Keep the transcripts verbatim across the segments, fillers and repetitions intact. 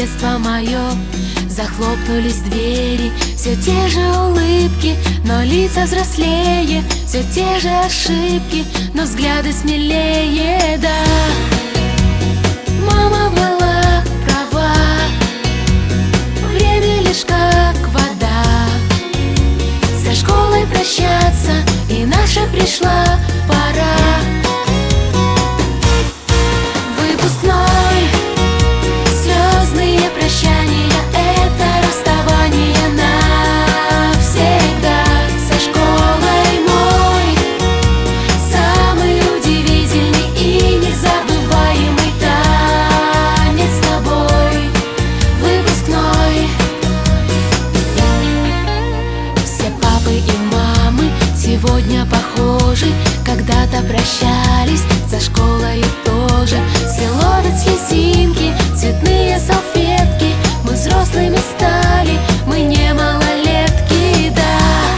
детство мое. Захлопнулись двери, все те же улыбки, но лица взрослее, все те же ошибки, но взгляды смелее, да. Мама была права, время лишь как вода. Со школой прощаться, и наша пришла пора. Выпускной, слезные прощания, это расставание навсегда. Со школой мой самый удивительный и незабываемый танец с тобой. Выпускной. Все папы и мамы сегодня похожи, когда-то прощались, за школою тоже. Все ловят слезинки, цветные салфетки. Мы взрослыми стали, мы не малолетки, да.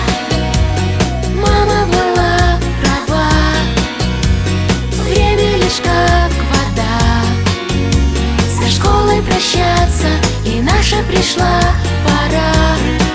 Мама была права, время лишь как вода. Со школой прощаться, и наша пришла пора.